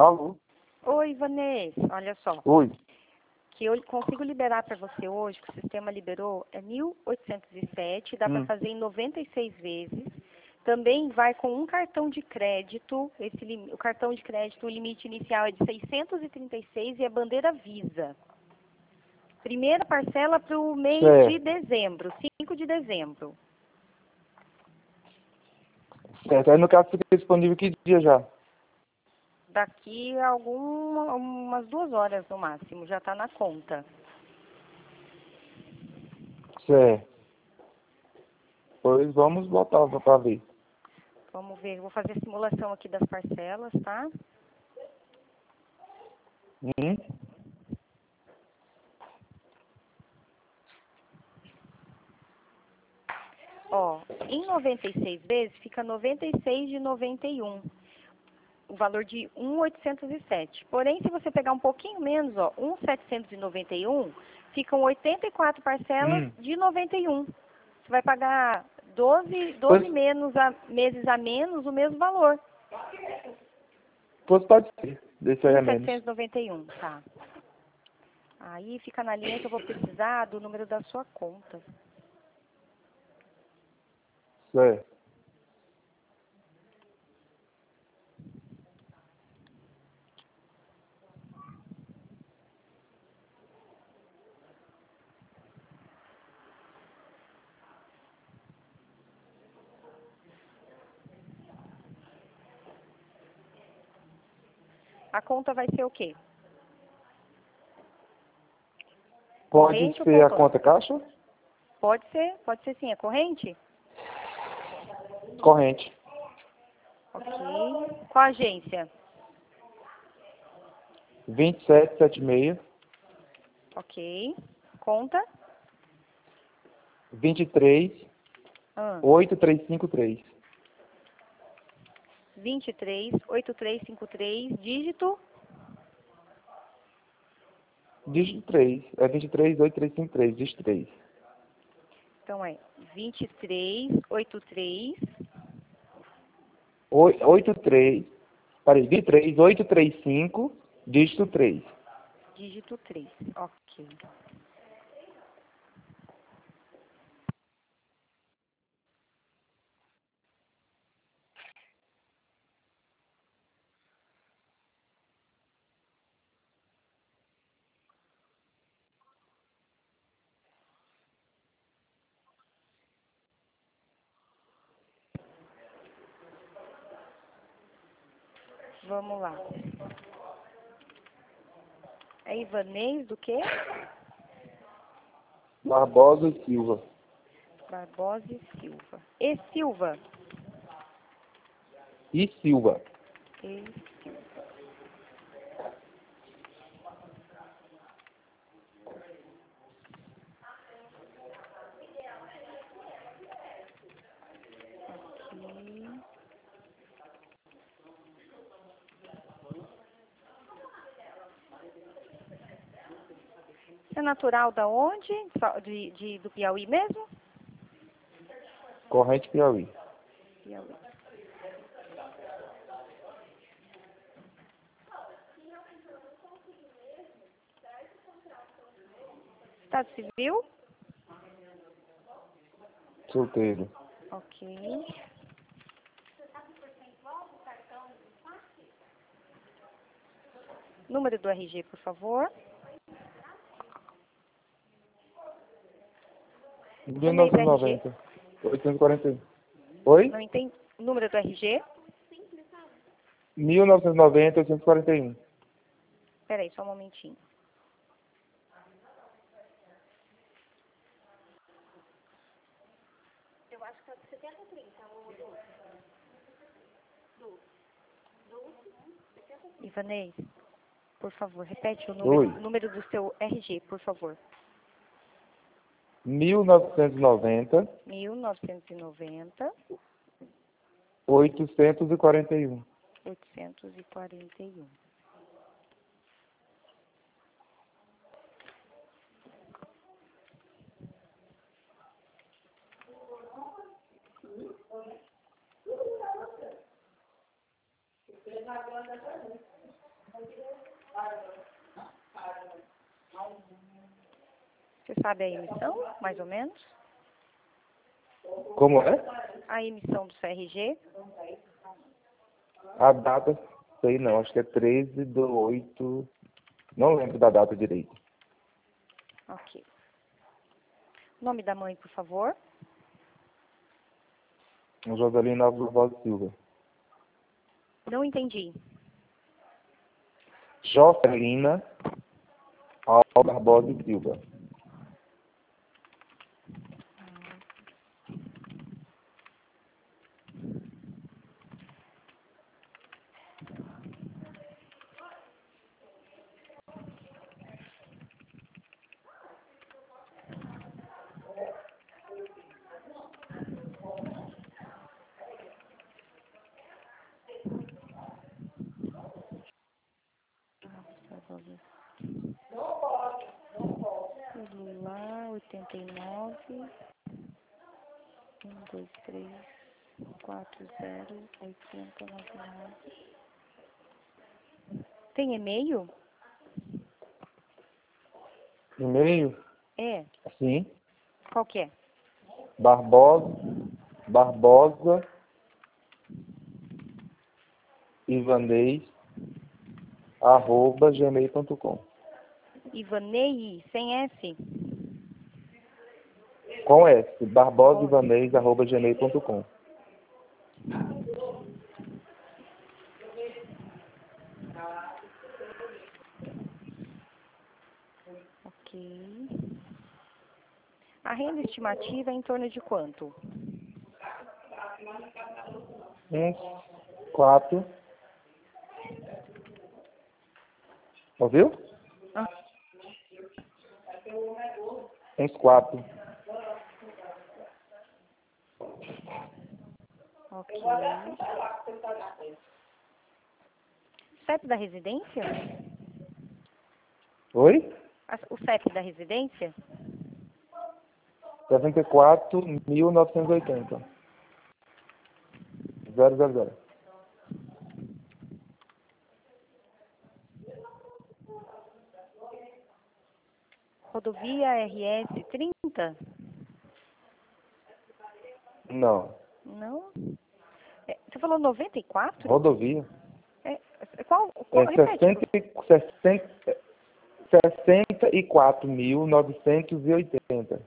Alô? Oi, Vanessa, olha só. Oi. Que eu consigo liberar para você hoje, que o sistema liberou, é 1.807, dá para fazer em 96 vezes. Também vai com um cartão de crédito, o cartão de crédito, o limite inicial é de 636 e a bandeira Visa. Primeira parcela para o mês de dezembro, 5 de dezembro. Certo, aí no caso fica disponível que dia já? Daqui a umas 2 horas no máximo, já está na conta. Certo. Pois vamos botar para ver. Vamos ver, eu vou fazer a simulação aqui das parcelas, tá? Hum? Ó, em 96 vezes fica 96 de 91. O valor de 1.807. Porém, se você pegar um pouquinho menos, ó, 1.791, ficam 84 parcelas de 91. Você vai pagar 12 meses a menos o mesmo valor. Pois pode ser. Deixa aí a menos. 1.791, tá. Aí fica na linha que eu vou precisar do número da sua conta. Certo. A conta vai ser o quê? Pode Corrente ou ser a poupança? conta caixa? Pode ser sim. É corrente? Corrente. Ok. Qual agência? 2776 Ok. Conta? 23 8353. 238353, dígito? Dígito 3. É 23 8353. Dígito 3. Então é 2383. 83. Parei. 23 835. Dígito 3. Dígito 3. Ok. Vamos lá. É Ivanês do quê? Barbosa e Silva. Barbosa e Silva. E Silva? E Silva. E Silva. Aqui. Você é natural da onde? Do Piauí mesmo? Corrente Piauí. Piauí. Estado civil? Solteiro. Ok. Número do RG, por favor. 1990. 841. Oi? Não entendi. Número do RG? 1990, 841. Peraí, só um momentinho. Eu acho que é 7030, Ivanês, por favor, repete o número do seu RG, por favor. 1990, 1990, 841. 841. Você sabe a emissão, mais ou menos? Como é? A emissão do CRG? A data, sei não, acho que é 13/8. Não lembro da data direito. Ok. Nome da mãe, por favor. Joselina Alves Barbosa Silva. Não entendi. Joselina Alves Barbosa Silva. Celular 89 123 40 8099. Tem e-mail? E-mail? É. Sim. Qual que é? Barbosa Ivanez @gmail.com. Ivanei, sem S? Com S. Barbosa Com... Ivanez @gmail.com. Ok. A renda estimativa é em torno de quanto? Uns 4. Ouviu? Ah, Uns 4. ok. CEP da residência? Oi? O CEP da residência? 74.980. 000. Rodovia RS 30? Não. Não? Você falou 94? Rodovia. Repete. 64.980.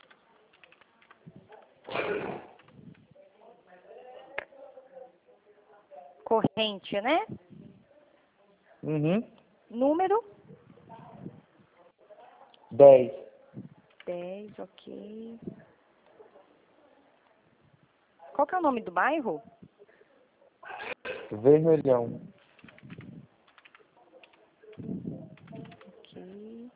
Corrente, né? Uhum. Número? 10. 10, ok. Qual que é o nome do bairro? Vermelhão. Ok.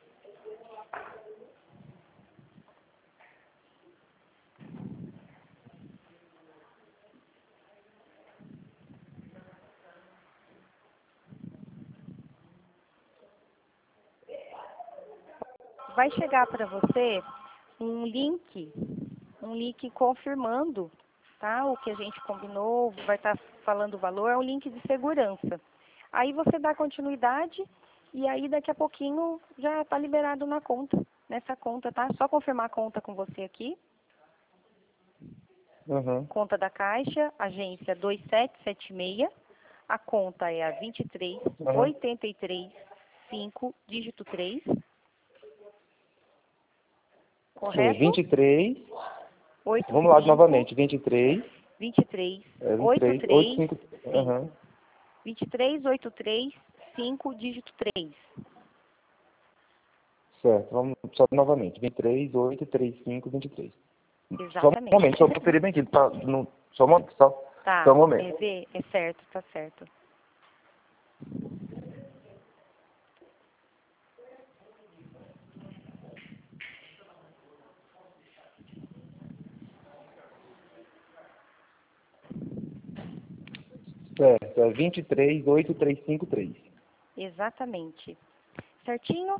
Vai chegar para você um link confirmando, tá? O que a gente combinou, vai estar falando o valor, é um link de segurança. Aí você dá continuidade e aí daqui a pouquinho já está liberado na conta, nessa conta, tá? Só confirmar a conta com você aqui. Uhum. Conta da Caixa, agência 2776. A conta é a 23835, dígito 3. Sim, Correto? 23. 85 Vamos lá novamente. 23. 23 23, 83 85. 5. Uhum. 23 83 5, dígito 3. Certo. Vamos só novamente. 23, 8, 3, 5, 23. Só um Exatamente. momento, só conferir bem aqui. Tá, no, só um momento. Só Tá, um momento. é certo, tá certo. Certo. É 23, 8, 3, 5, 3. Exatamente. Certinho?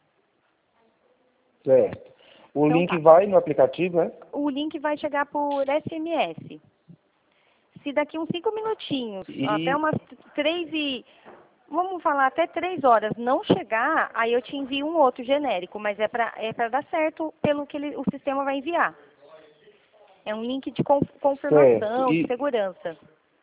Certo. O Então link tá. vai no aplicativo, é? O link vai chegar por SMS. Se daqui uns 5 minutinhos, até E... umas vamos falar até 3 horas não chegar, aí eu te envio um outro genérico, mas é para dar certo pelo que o sistema vai enviar. É um link de confirmação, Certo. de segurança.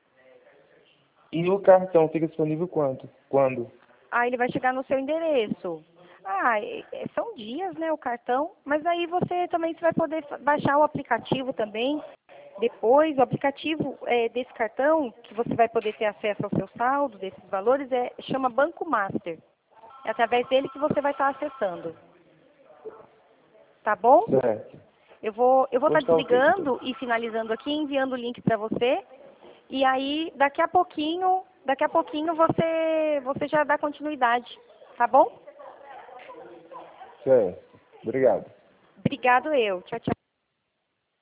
E o cartão fica disponível quando? Aí ele vai chegar no seu endereço. São dias, né, o cartão, mas aí você também vai poder baixar o aplicativo também. Depois, o aplicativo desse cartão, que você vai poder ter acesso ao seu saldo, desses valores, chama Banco Master. É através dele que você vai estar acessando. Tá bom? Certo. Eu vou estar Pois tá ok, desligando então. e finalizando aqui, enviando o link para você. E aí, daqui a pouquinho você já dá continuidade. Tá bom? Certo. Obrigado. Obrigado eu. Tchau, tchau.